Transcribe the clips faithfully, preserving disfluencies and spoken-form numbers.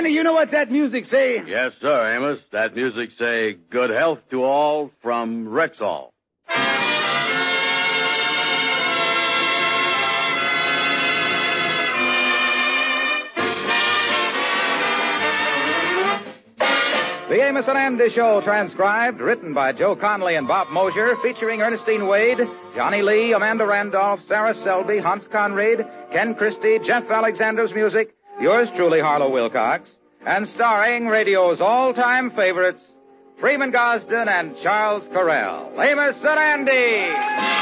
Danny, you know what that music say? Yes, sir, Amos. That music say, good health to all from Rexall. The Amos and Andy Show, transcribed, written by Joe Conley and Bob Mosier, featuring Ernestine Wade, Johnny Lee, Amanda Randolph, Sarah Selby, Hans Conried, Ken Christie, Jeff Alexander's music, yours truly, Harlow Wilcox, and starring radio's all-time favorites, Freeman Gosden and Charles Correll. Amos and Andy!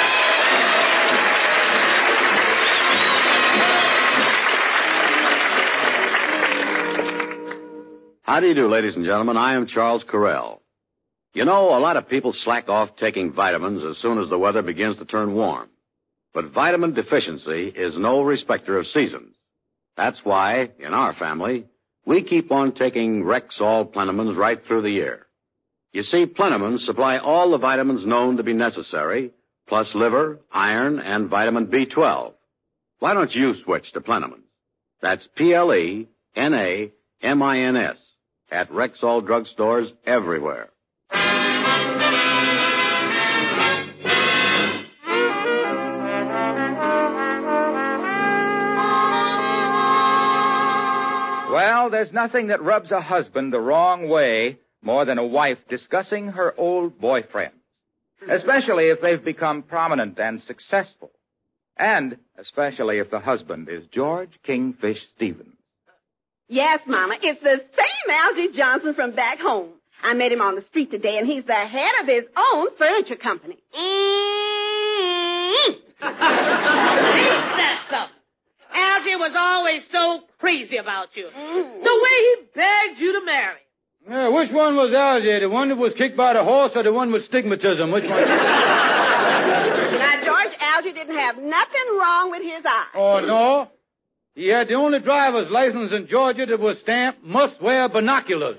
How do you do, ladies and gentlemen? I am Charles Correll. You know, a lot of people slack off taking vitamins as soon as the weather begins to turn warm. But vitamin deficiency is no respecter of seasons. That's why, in our family, we keep on taking Rexall Plenamins right through the year. You see, Plenamins supply all the vitamins known to be necessary, plus liver, iron, and vitamin B twelve. Why don't you switch to Plenamins? That's P L E N A M I N S. At Rexall drugstores everywhere. Well, there's nothing that rubs a husband the wrong way more than a wife discussing her old boyfriends, especially if they've become prominent and successful, and especially if the husband is George Kingfish Stevens. Yes, Mama, it's the same Algie Johnson from back home. I met him on the street today, and he's the head of his own furniture company. Mm-hmm. Ain't that something? Algie was always so crazy about you. Mm-hmm. The way he begged you to marry. Yeah, which one was Algie? The one that was kicked by the horse or the one with stigmatism? Which one? Now, George, Algie didn't have nothing wrong with his eyes. Oh, no? He had the only driver's license in Georgia that was stamped, must wear binoculars.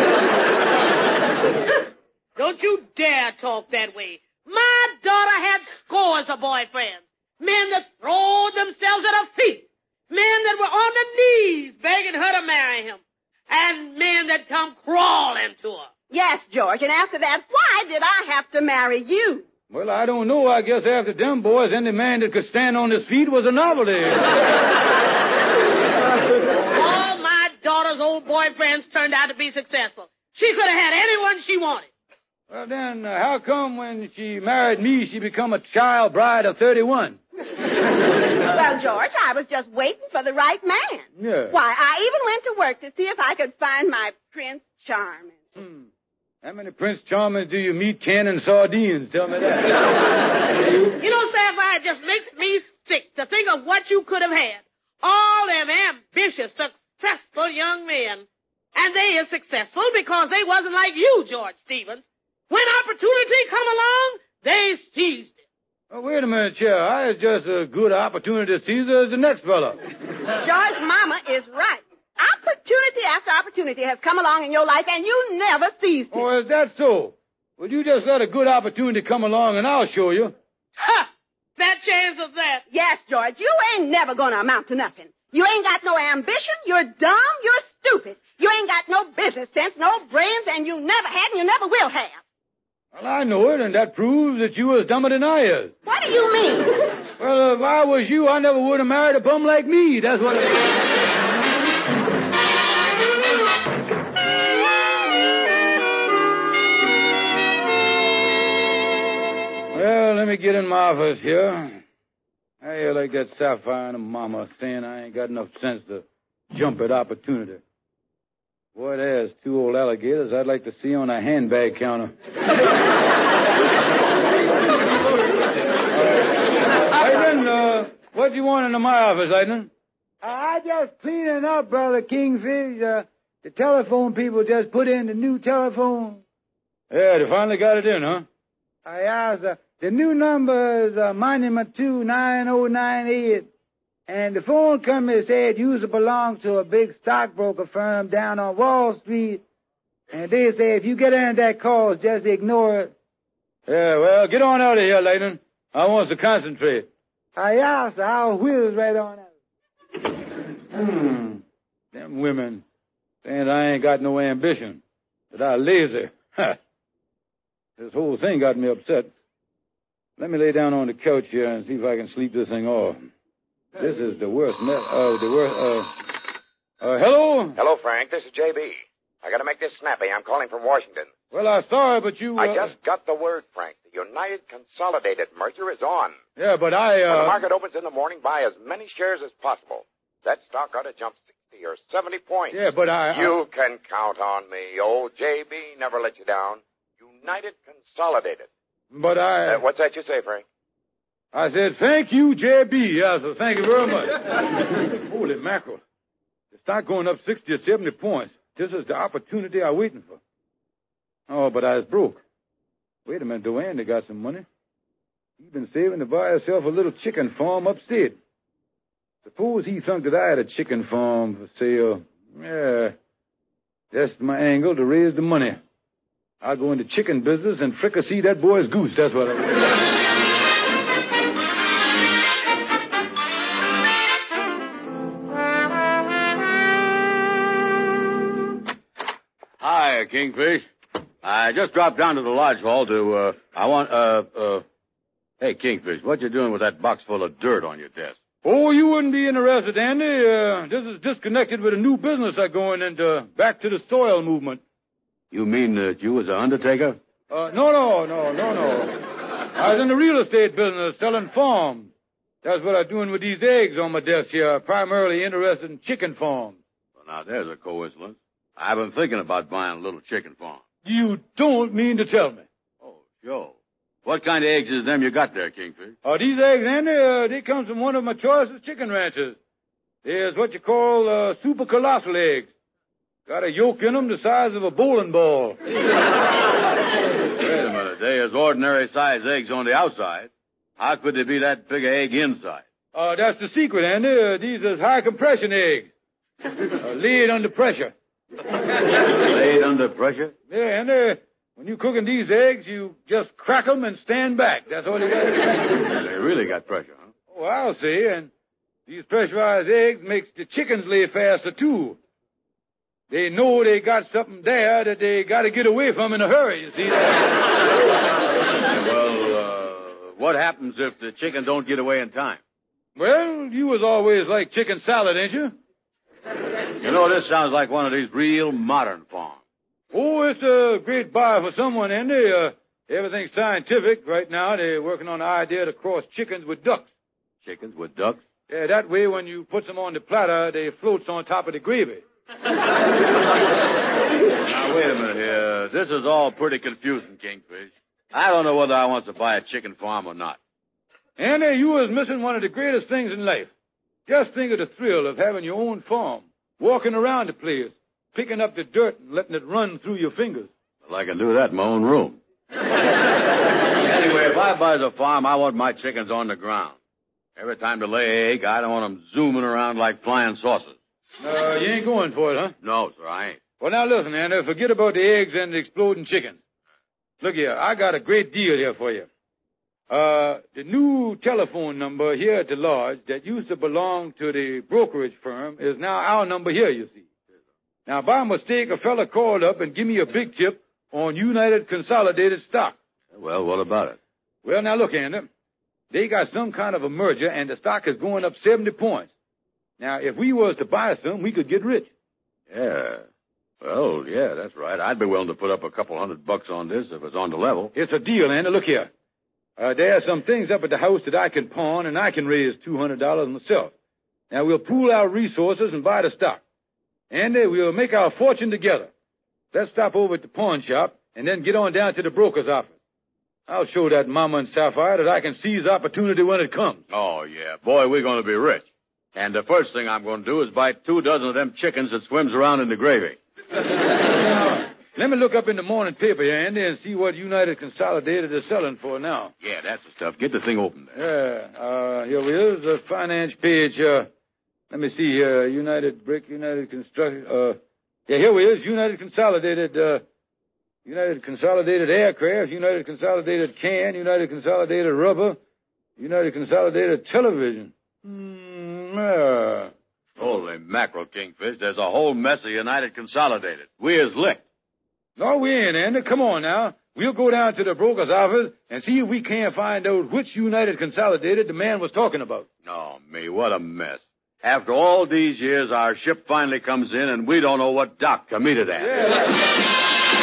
Don't you dare talk that way. My daughter had scores of boyfriends. Men that throwed themselves at her feet. Men that were on their knees begging her to marry him. And men that come crawling to her. Yes, George, and after that, why did I have to marry you? Well, I don't know. I guess after them boys, any man that could stand on his feet was a novelty. All my daughter's old boyfriends turned out to be successful. She could have had anyone she wanted. Well, then, uh, how come when she married me, she become a child bride of thirty-one? Well, George, I was just waiting for the right man. Yeah. Why, I even went to work to see if I could find my Prince Charming. Hmm. How many Prince Charmings do you meet canning sardines? Tell me that. You know, Sapphire, it just makes me sick to think of what you could have had. All them ambitious, successful young men. And they is successful because they wasn't like you, George Stevens. When opportunity come along, they seized it. Oh, wait a minute, Chair. I had just as good opportunity to seize as the next fella. George, Mama is right. Opportunity after opportunity has come along in your life, and you never seized it. Oh, is that so? Well, you just let a good opportunity come along, and I'll show you. Ha! That chance of that. Yes, George, you ain't never gonna amount to nothing. You ain't got no ambition, you're dumb, you're stupid. You ain't got no business sense, no brains, and you never had and you never will have. Well, I know it, and that proves that you was dumber than I is. What do you mean? Well, if I was you, I never would have married a bum like me. That's what it is. Well, let me get in my office here. I hear like that Sapphire and Mama saying I ain't got enough sense to jump at opportunity. Boy, there's two old alligators I'd like to see on a handbag counter. Lightning, uh, what you want into my office, Lightning? Uh, I just cleaning up, Brother Kingfish. Uh, the telephone people just put in the new telephone. Yeah, they finally got it in, huh? I asked, uh, the new number is uh, Monument two nine oh nine eight. And the phone company said you belong to a big stockbroker firm down on Wall Street. And they say if you get into that call, just ignore it. Yeah, well, get on out of here, Layden. I want to concentrate. I asked, I'll whiz right on out. Hmm. Them women. Saying I ain't got no ambition, that I lazy. Ha! This whole thing got me upset. Let me lay down on the couch here and see if I can sleep this thing off. This is the worst mess, uh, the worst, uh, uh, hello? Hello, Frank. This is J B. I gotta make this snappy. I'm calling from Washington. Well, I'm sorry, but you, uh... I just got the word, Frank. The United Consolidated merger is on. Yeah, but I, uh... When the market opens in the morning, buy as many shares as possible. That stock ought to jump sixty or seventy points. Yeah, but I... You I... can count on me. Old J B never let you down. United Consolidated. But I... Uh, what's that you say, Frank? I said, thank you, J B. Yeah, so thank you very much. Holy mackerel. The stock going up sixty or seventy points. This is the opportunity I'm waiting for. Oh, but I was broke. Wait a minute, Duane, they got some money. He's been saving to buy herself a little chicken farm upstate. Suppose he thunk that I had a chicken farm for sale. Yeah, that's my angle to raise the money. I'll go into chicken business and fricassee that boy's goose. That's what I will. Hi, Kingfish. I just dropped down to the lodge hall to, uh, I want, uh, uh, hey, Kingfish, what you doing with that box full of dirt on your desk? Oh, you wouldn't be interested, Andy. Uh, this is disconnected with a new business I'm going into, back to the soil movement. You mean that you was an undertaker? Uh, no, no, no, no, no. I was in the real estate business, selling farms. That's what I'm doing with these eggs on my desk here. I'm primarily interested in chicken farms. Well, now, there's a coincidence. I've been thinking about buying a little chicken farm. You don't mean to tell me. Oh, sure. What kind of eggs is them you got there, Kingfish? Oh, these eggs, Andy, uh, they come from one of my choicest chicken ranches. There's what you call, uh, super colossal eggs. Got a yolk in them the size of a bowling ball. Wait a minute. They is ordinary size eggs on the outside. How could they be that big an egg inside? Uh, that's the secret, Andy. Uh, these is high compression eggs. Uh, laid under pressure. Laid under pressure? Yeah, and uh, when you're cooking these eggs, you just crack them and stand back. That's all you got to do. They really got pressure, huh? Oh, I'll say. And these pressurized eggs makes the chickens lay faster, too. They know they got something there that they got to get away from in a hurry, you see that? Well, uh, what happens if the chicken don't get away in time? Well, you was always like chicken salad, ain't you? You know, this sounds like one of these real modern farms. Oh, it's a great buy for someone, Andy. Uh, everything's scientific. Right now, they're working on the idea to cross chickens with ducks. Chickens with ducks? Yeah, that way when you put them on the platter, they floats on top of the gravy. Now, wait a minute here. This is all pretty confusing, Kingfish. I don't know whether I want to buy a chicken farm or not. Andy, you was missing one of the greatest things in life. Just think of the thrill of having your own farm, walking around the place, picking up the dirt and letting it run through your fingers. Well, I can do that in my own room. Anyway, if I buy the farm, I want my chickens on the ground. Every time they lay an egg, I don't want them zooming around like flying saucers. Uh, you ain't going for it, huh? No, sir, I ain't. Well, now listen, Andy, forget about the eggs and the exploding chickens. Look here, I got a great deal here for you. Uh, the new telephone number here at the lodge that used to belong to the brokerage firm is now our number here, you see. Now, by mistake, a fella called up and give me a big tip on United Consolidated stock. Well, what about it? Well, now look, Andy. They got some kind of a merger, and the stock is going up seventy points. Now, if we was to buy some, we could get rich. Yeah. Well, yeah, that's right. I'd be willing to put up a couple hundred bucks on this if it's on the level. It's a deal, Andy. Look here. Uh, there are some things up at the house that I can pawn, and I can raise two hundred dollars myself. Now, we'll pool our resources and buy the stock. Andy, we'll make our fortune together. Let's stop over at the pawn shop and then get on down to the broker's office. I'll show that Mama and Sapphire that I can seize opportunity when it comes. Oh, yeah. Boy, we're going to be rich. And the first thing I'm going to do is buy two dozen of them chickens that swims around in the gravy. Now, let me look up in the morning paper here, Andy, and see what United Consolidated is selling for now. Yeah, that's the stuff. Get the thing open there. Yeah, uh, here we is, the finance page. Uh, let me see here. United Brick, United Construction. Uh, yeah, here we is. United Consolidated, uh, United Consolidated Aircraft, United Consolidated Can, United Consolidated Rubber, United Consolidated Television. Hmm, yeah. Holy mackerel, Kingfish. There's a whole mess of United Consolidated. We is licked. No, we ain't, Andy. Come on now. We'll go down to the broker's office and see if we can't find out which United Consolidated the man was talking about. Oh, me, what a mess. After all these years, our ship finally comes in, and we don't know what dock to meet it at. Yeah.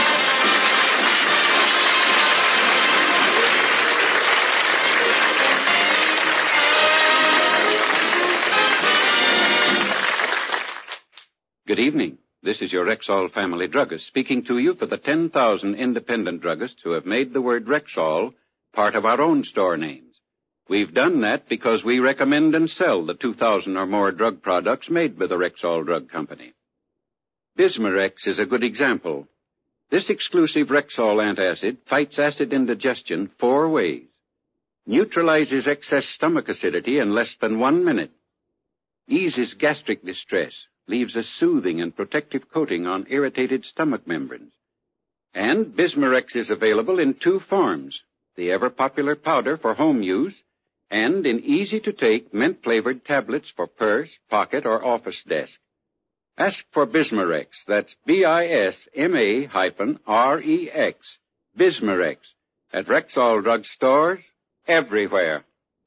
Good evening. This is your Rexall family druggist speaking to you for the ten thousand independent druggists who have made the word Rexall part of our own store names. We've done that because we recommend and sell the two thousand or more drug products made by the Rexall Drug Company. Bismarex is a good example. This exclusive Rexall antacid fights acid indigestion four ways, neutralizes excess stomach acidity in less than one minute, eases gastric distress, leaves a soothing and protective coating on irritated stomach membranes. And Bismarex is available in two forms, the ever-popular powder for home use and in easy-to-take mint-flavored tablets for purse, pocket, or office desk. Ask for Bismarex. That's B I S M A hyphen R E X, Bismarex, at Rexall drug stores everywhere.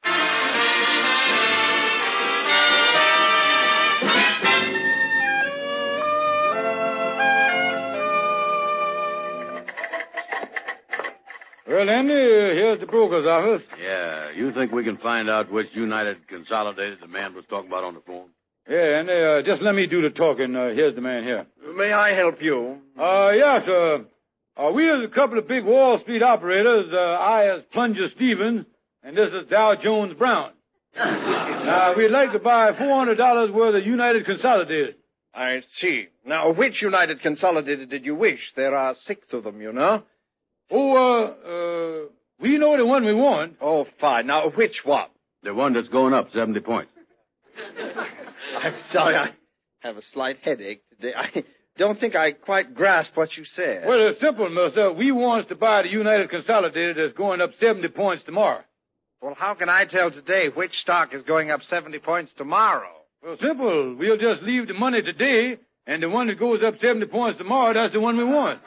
Well, Andy, here's the broker's office. Yeah, you think we can find out which United Consolidated the man was talking about on the phone? Yeah, Andy, uh, just let me do the talking. Uh, here's the man here. May I help you? Uh, yes, sir. Uh, we is a couple of big Wall Street operators. Uh, I is Plunger Stevens, and this is Dow Jones Brown. Now, we'd like to buy four hundred dollars worth of United Consolidated. I see. Now, which United Consolidated did you wish? There are six of them, you know. Oh, uh, uh, we know the one we want. Oh, fine. Now, which one? The one that's going up seventy points. I'm sorry, I have a slight headache today. I don't think I quite grasp what you said. Well, it's simple, mister. We wants to buy the United Consolidated that's going up seventy points tomorrow. Well, how can I tell today which stock is going up seventy points tomorrow? Well, simple. We'll just leave the money today, and the one that goes up seventy points tomorrow, that's the one we want.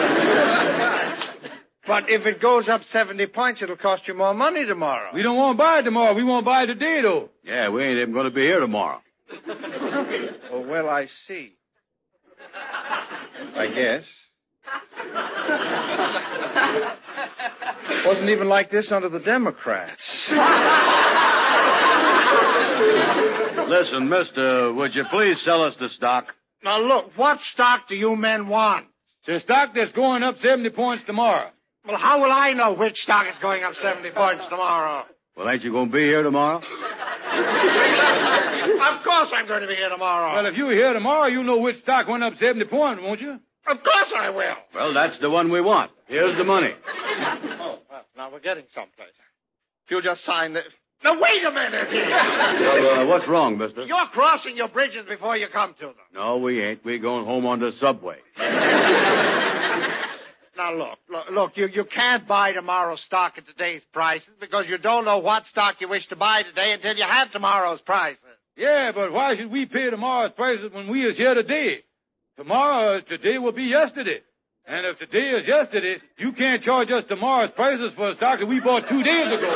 But if it goes up seventy points, it'll cost you more money tomorrow. We don't want to buy it tomorrow. We want to buy it today, though. Yeah, we ain't even going to be here tomorrow. Oh, well, I see. I guess. Wasn't even like this under the Democrats. Listen, mister, would you please sell us the stock? Now, look, what stock do you men want? The stock that's going up seventy points tomorrow. Well, how will I know which stock is going up seventy points tomorrow? Well, ain't you going to be here tomorrow? Of course I'm going to be here tomorrow. Well, if you're here tomorrow, you'll know which stock went up seventy points, won't you? Of course I will. Well, that's the one we want. Here's the money. Oh, well, now we're getting someplace. If you'll just sign the... Now, wait a minute here. Well, uh, what's wrong, mister? You're crossing your bridges before you come to them. No, we ain't. We're going home on the subway. Now, look, look, look, you, you can't buy tomorrow's stock at today's prices because you don't know what stock you wish to buy today until you have tomorrow's prices. Yeah, but why should we pay tomorrow's prices when we is here today? Tomorrow, today will be yesterday. And if today is yesterday, you can't charge us tomorrow's prices for a stock that we bought two days ago.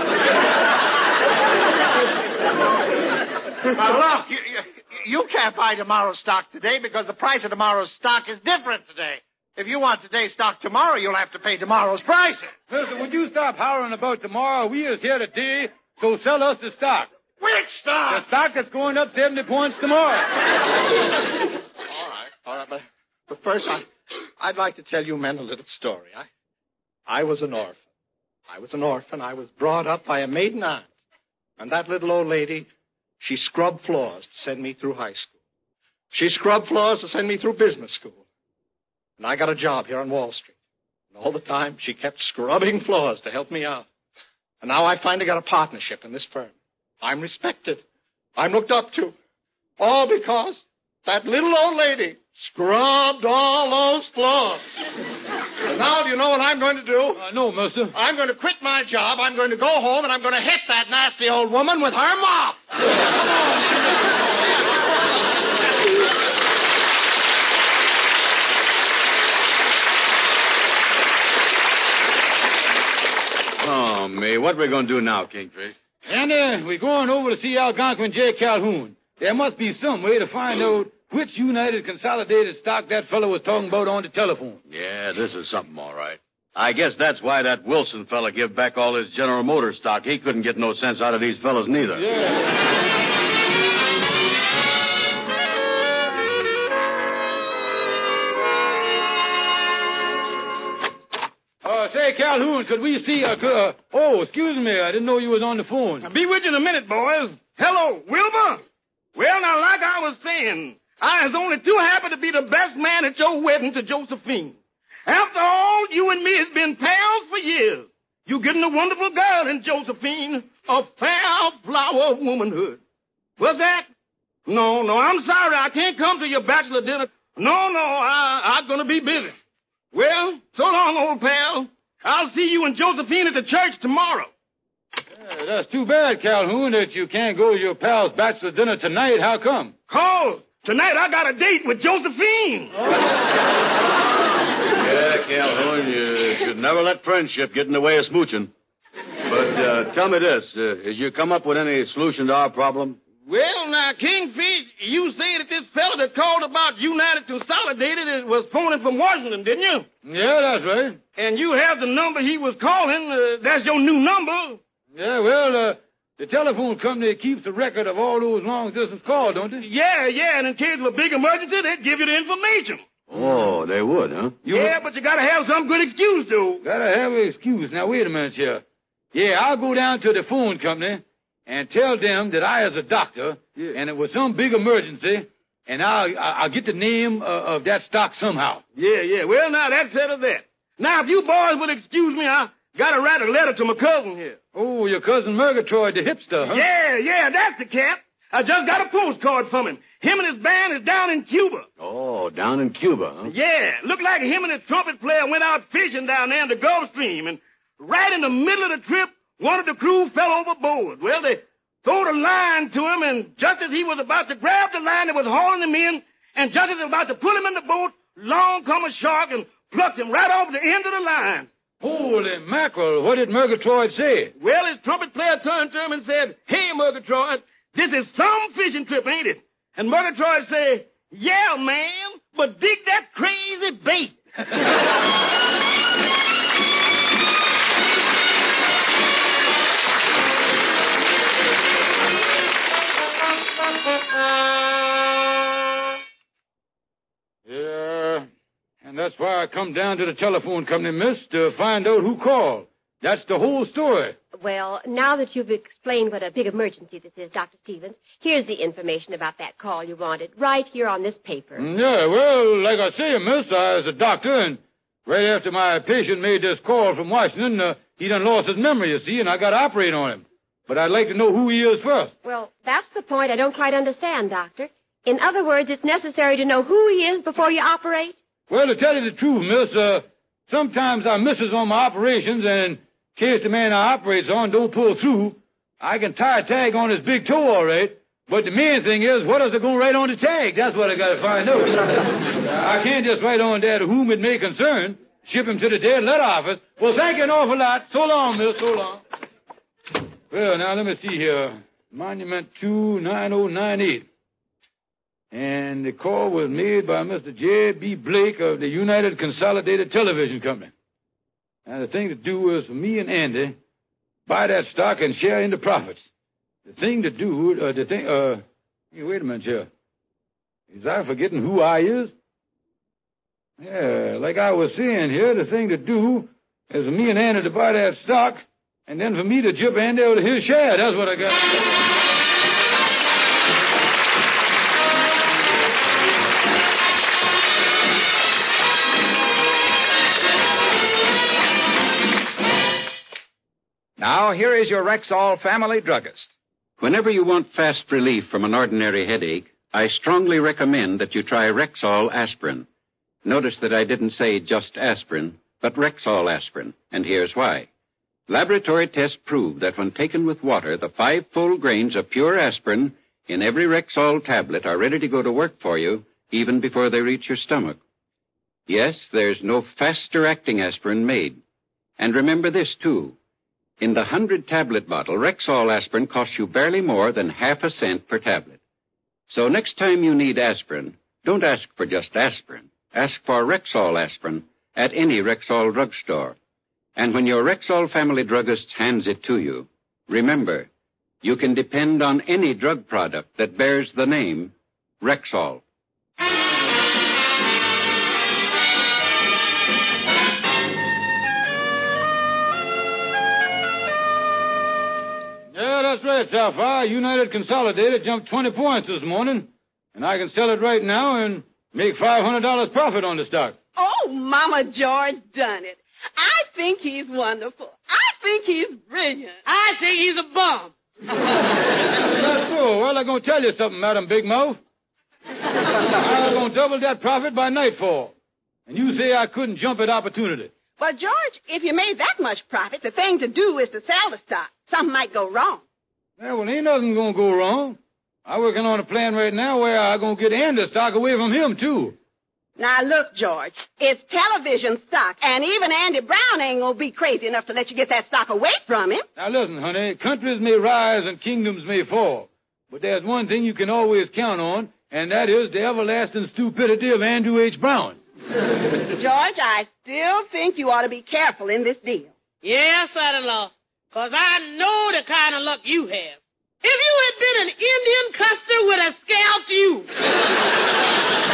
Now, look, you, you, you can't buy tomorrow's stock today because the price of tomorrow's stock is different today. If you want today's stock tomorrow, you'll have to pay tomorrow's prices. Listen, would you stop hollering about tomorrow? We is here today, so sell us the stock. Which stock? The stock that's going up seventy points tomorrow. All right, all right, but, but first I, I'd like to tell you men a little story. I, I was an orphan. I was an orphan. I was brought up by a maiden aunt. And that little old lady, she scrubbed floors to send me through high school. She scrubbed floors to send me through business school. And I got a job here on Wall Street. And all the time, she kept scrubbing floors to help me out. And now I finally got a partnership in this firm. I'm respected. I'm looked up to. All because that little old lady scrubbed all those floors. And now, do you know what I'm going to do? I know, mister. I'm going to quit my job. I'm going to go home, and I'm going to hit that nasty old woman with her mop. Oh, me. What are we going to do now, Kingfish? Andy, we're going over to see Algonquin J. Calhoun. There must be some way to find out which United Consolidated stock that fellow was talking about on the telephone. Yeah, this is something, all right. I guess that's why that Wilson fella give back all his General Motors stock. He couldn't get no sense out of these fellas neither. Yeah. Uh, say, Calhoun, could we see a... Uh, oh, excuse me. I didn't know you was on the phone. I'll be with you in a minute, boys. Hello, Wilbur. Well, now, like I was saying, I was only too happy to be the best man at your wedding to Josephine. After all, you and me has been pals for years. You getting a wonderful girl in Josephine, a fair flower of womanhood. What's that? No, no, I'm sorry. I can't come to your bachelor dinner. No, no, I, I'm going to be busy. Well, so long, old pal. I'll see you and Josephine at the church tomorrow. Yeah, that's too bad, Calhoun, that you can't go to your pal's bachelor dinner tonight. How come? Oh, tonight I got a date with Josephine. Oh. Yeah, Calhoun, you should never let friendship get in the way of smooching. But uh, tell me this. Uh, did you come up with any solution to our problem? Well, now, Kingfish, you say that this fella that called about United Consolidated was phoning from Washington, didn't you? Yeah, that's right. And you have the number he was calling. Uh, that's your new number. Yeah, well, uh, the telephone company keeps a record of all those long-distance calls, don't they? Yeah, yeah, and in case of a big emergency, they'd give you the information. Oh, they would, huh? You yeah, would... but you gotta have some good excuse, though. Gotta have an excuse. Now, wait a minute here. Yeah, I'll go down to the phone company and tell them that I is a doctor, yeah. and it was some big emergency, and I'll, I'll get the name of, of that stock somehow. Yeah, yeah. Well, now, that's settled that. Now, if you boys would excuse me, I gotta write a letter to my cousin here. Oh, your cousin Murgatroyd, the hipster, huh? Yeah, yeah, that's the cat. I just got a postcard from him. Him and his band is down in Cuba. Oh, down in Cuba, huh? Yeah, looked like him and his trumpet player went out fishing down there in the Gulf Stream, and right in the middle of the trip, one of the crew fell overboard. Well, they throwed a line to him, and just as he was about to grab the line that was hauling him in, and just as he was about to pull him in the boat, along come a shark and plucked him right off the end of the line. Holy mackerel, what did Murgatroyd say? Well, his trumpet player turned to him and said, "Hey, Murgatroyd, this is some fishing trip, ain't it?" And Murgatroyd said, "Yeah, man, but dig that crazy bait." Yeah, and that's why I come down to the telephone company, miss, to find out who called. That's the whole story. Well, now that you've explained what a big emergency this is, Doctor Stevens, here's the information about that call you wanted, right here on this paper. Yeah, well, like I say, miss, I was a doctor, and right after my patient made this call from Washington, uh, he done lost his memory, you see, and I got to operate on him. But I'd like to know who he is first. Well, that's the point I don't quite understand, Doctor. In other words, it's necessary to know who he is before you operate? Well, to tell you the truth, miss, uh, sometimes I misses on my operations, and in case the man I operates on don't pull through, I can tie a tag on his big toe all right. But the main thing is, what is it going right on the tag? That's what I got to find out. I can't just write on there to whom it may concern, ship him to the dead letter office. Well, thank you an awful lot. So long, miss, so long. Well, now, let me see here. Monument two nine oh nine eight. And the call was made by Mister J B. Blake of the United Consolidated Television Company. Now, the thing to do is for me and Andy, buy that stock and share in the profits. The thing to do, uh, the thing, uh, hey, wait a minute here. Is I forgetting who I is? Yeah, like I was saying here, the thing to do is for me and Andy to buy that stock, and then for me to jump Andy over to his share. That's what I got. Now, here is your Rexall family druggist. Whenever you want fast relief from an ordinary headache, I strongly recommend that you try Rexall aspirin. Notice that I didn't say just aspirin, but Rexall aspirin, and here's why. Laboratory tests prove that when taken with water, the five full grains of pure aspirin in every Rexall tablet are ready to go to work for you even before they reach your stomach. Yes, there's no faster-acting aspirin made. And remember this, too. In the hundred-tablet bottle, Rexall aspirin costs you barely more than half a cent per tablet. So next time you need aspirin, don't ask for just aspirin. Ask for Rexall aspirin at any Rexall drugstore. And when your Rexall family druggist hands it to you, remember, you can depend on any drug product that bears the name Rexall. Yeah, that's right, Sapphire. United Consolidated jumped twenty points this morning, and I can sell it right now and make five hundred dollars profit on the stock. Oh, Mama George done it. I think he's wonderful. I think he's brilliant. I think he's a bum. That's so. Well, I'm going to tell you something, Madam Big Mouth. I'm going to double that profit by nightfall. And you say I couldn't jump at opportunity. Well, George, if you made that much profit, the thing to do is to sell the stock. Something might go wrong. Yeah, well, ain't nothing going to go wrong. I'm working on a plan right now where I'm going to get Andy stock away from him, too. Now, look, George, it's television stock, and even Andy Brown ain't going to be crazy enough to let you get that stock away from him. Now, listen, honey, countries may rise and kingdoms may fall, but there's one thing you can always count on, and that is the everlasting stupidity of Andrew H. Brown. George, I still think you ought to be careful in this deal. Yes, son-in-law, because I know the kind of luck you have. If you had been an Indian, Custer would have scalped you.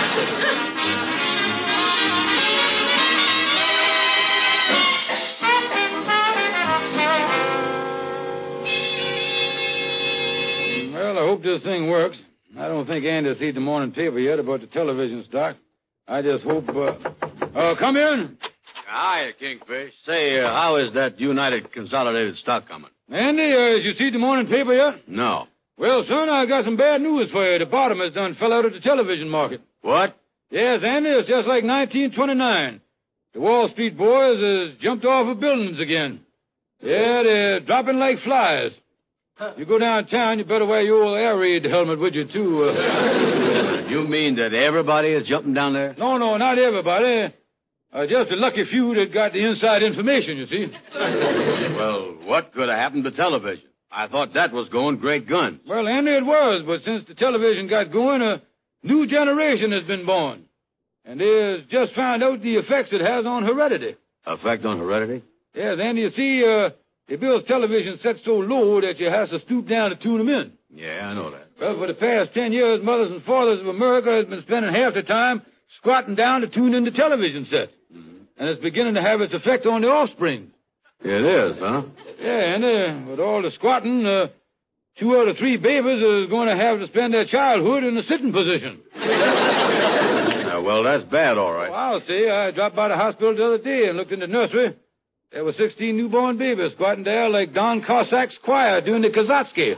Well, I hope this thing works. I don't think Andy's seen the morning paper yet about the television stock. I just hope, uh... Uh, come in. Hiya, Kingfish. Say, uh, how is that United Consolidated stock coming? Andy, uh, you see the morning paper yet? No. Well, son, I got some bad news for you. The bottom has done fell out of the television market. What? Yes, Andy, it's just like nineteen twenty-nine. The Wall Street boys has jumped off of buildings again. Yeah, they're dropping like flies. You go downtown, you better wear your old air raid helmet with you, too. Uh, you mean that everybody is jumping down there? No, no, not everybody. Uh, just a lucky few that got the inside information, you see. Well, what could have happened to television? I thought that was going great guns. Well, Andy, it was, but since the television got going, a new generation has been born. And they has just found out the effects it has on heredity. Effect on heredity? Yes, Andy, you see, uh, they build television set so low that you have to stoop down to tune them in. Yeah, I know that. Well, for the past ten years, mothers and fathers of America has been spending half the time squatting down to tune in the television sets. Mm-hmm. And it's beginning to have its effect on the offspring. It is, huh? Yeah, and uh, with all the squatting, uh, two out of three babies is going to have to spend their childhood in a sitting position. uh, well, that's bad, all right. Oh, I'll say. I dropped by the hospital the other day and looked in the nursery. There were sixteen newborn babies squatting there like Don Cossack's choir doing the Kazatsky.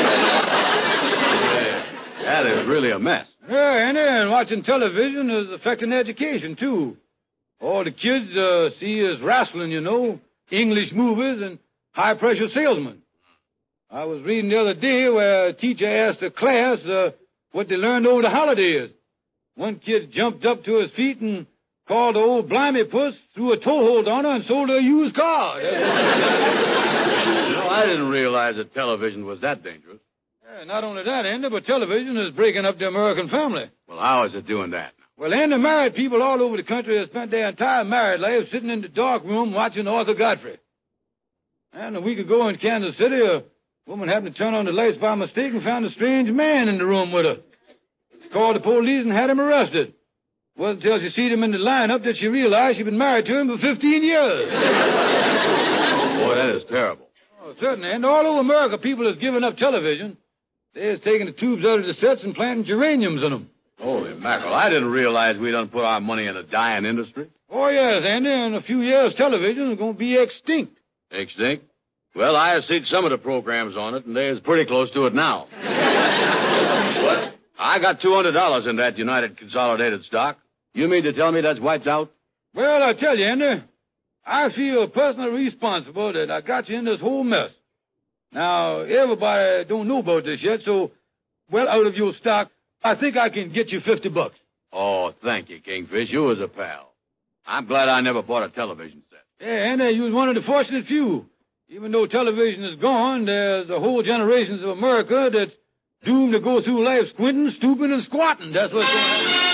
Yeah, that is really a mess. Yeah, and then watching television is affecting education, too. All the kids uh, see is wrestling, you know, English movies, and high-pressure salesmen. I was reading the other day where a teacher asked a class uh, what they learned over the holidays. One kid jumped up to his feet and called the old blimey puss, threw a toehold on her, and sold her a used car. You know, I didn't realize that television was that dangerous. Yeah, not only that, Andy, but television is breaking up the American family. Well, how is it doing that? Well, Andy, married people all over the country have spent their entire married life sitting in the dark room watching Arthur Godfrey. And a week ago in Kansas City, a woman happened to turn on the lights by mistake and found a strange man in the room with her. She called the police and had him arrested. It wasn't until she seen him in the lineup that she realized she'd been married to him for fifteen years. Boy, that is terrible. Oh, certainly. And all over America, people has given up television. They're taking the tubes out of the sets and planting geraniums in them. Holy mackerel, I didn't realize we done put our money in a dying industry. Oh, yes, Andy. In a few years, television is going to be extinct. Extinct? Well, I have seen some of the programs on it, and they're pretty close to it now. What? I got two hundred dollars in that United Consolidated stock. You mean to tell me that's wiped out? Well, I tell you, Andy, I feel personally responsible that I got you in this whole mess. Now, everybody don't know about this yet, so, well, out of your stock, I think I can get you fifty bucks. Oh, thank you, Kingfish. You was a pal. I'm glad I never bought a television set. Yeah, Andy, you was one of the fortunate few. Even though television is gone, there's a whole generations of America that's doomed to go through life squinting, stooping, and squatting. That's what's going to happen.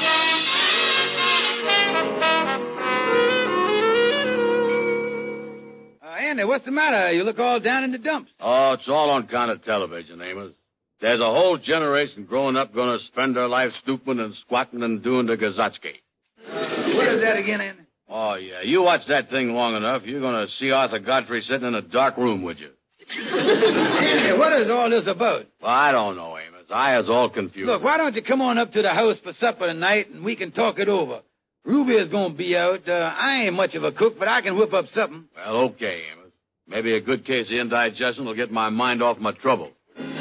Uh, Andy, what's the matter? You look all down in the dumps. Oh, it's all on account of television, Amos. There's a whole generation growing up going to spend their life stooping and squatting and doing the Gazatsky. What is that again, Andy? Oh, yeah. You watch that thing long enough, you're going to see Arthur Godfrey sitting in a dark room with you. Andy, what is all this about? Well, I don't know, Amos. I is all confused. Look, why don't you come on up to the house for supper tonight and we can talk it over? Ruby is going to be out. Uh, I ain't much of a cook, but I can whip up something. Well, okay, Amos. Maybe a good case of indigestion will get my mind off my trouble.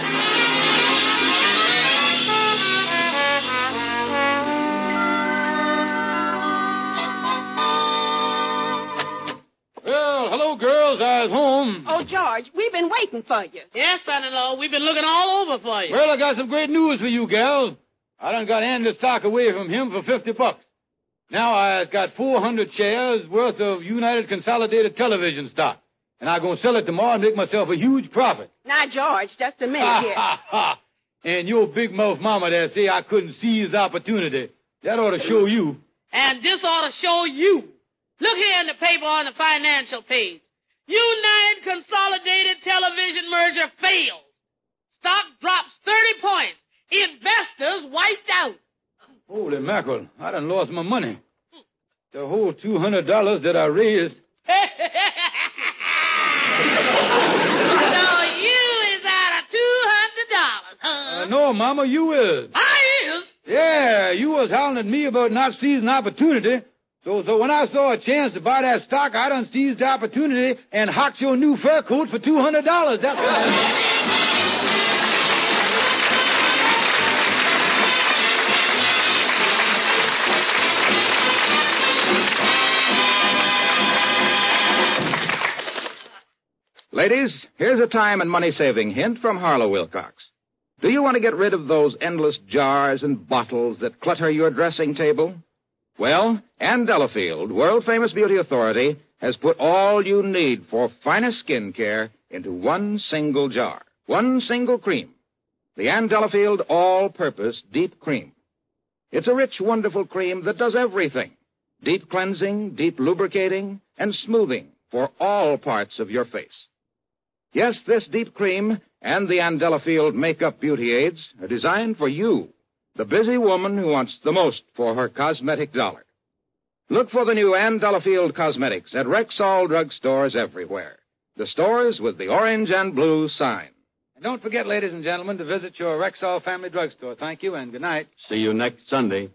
Hello, girls. I was home. Oh, George, we've been waiting for you. Yes, son-in-law. We've been looking all over for you. Well, I got some great news for you, gals. I done got Andy's stock away from him for fifty bucks. Now I got four hundred shares worth of United Consolidated Television stock. And I'm going to sell it tomorrow and make myself a huge profit. Now, George, just a minute Ha, here. ha, ha. And your big mouth mama there say I couldn't seize opportunity. That ought to show you. And this ought to show you. Look here in the paper on the financial page. United Consolidated Television merger fails. Stock drops thirty points. Investors wiped out. Holy mackerel. I done lost my money. The whole two hundred dollars that I raised. So you is out of two hundred dollars, huh? Uh, no, Mama, you is. I is? Yeah, you was howling at me about not seizing opportunity. So, so when I saw a chance to buy that stock, I done seized the opportunity and hocked your new fur coat for two hundred dollars. That's what I did. Ladies, here's a time and money-saving hint from Harlow Wilcox. Do you want to get rid of those endless jars and bottles that clutter your dressing table? Well, Ann Delafield, world-famous beauty authority, has put all you need for finest skin care into one single jar, one single cream. The Ann Delafield All-Purpose Deep Cream. It's a rich, wonderful cream that does everything. Deep cleansing, deep lubricating, and smoothing for all parts of your face. Yes, this deep cream and the Ann Delafield Makeup Beauty Aids are designed for you, the busy woman who wants the most for her cosmetic dollar. Look for the new Ann Delafield Cosmetics at Rexall drugstores everywhere. The stores with the orange and blue sign. And don't forget, ladies and gentlemen, to visit your Rexall Family Drugstore. Thank you and good night. See you next Sunday.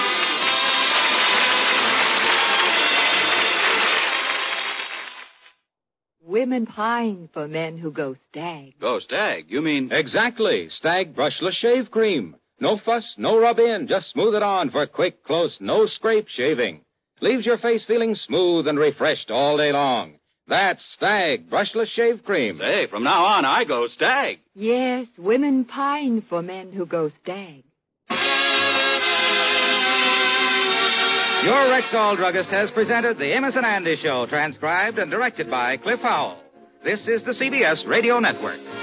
Women pine for men who go stag. Go stag? You mean... Exactly. Stag Brushless Shave Cream. No fuss, no rub-in. Just smooth it on for quick, close, no-scrape shaving. Leaves your face feeling smooth and refreshed all day long. That's Stag Brushless Shave Cream. Say, from now on, I go stag. Yes, women pine for men who go stag. Your Rexall druggist has presented the Amos and Andy Show, transcribed and directed by Cliff Howell. This is the C B S Radio Network.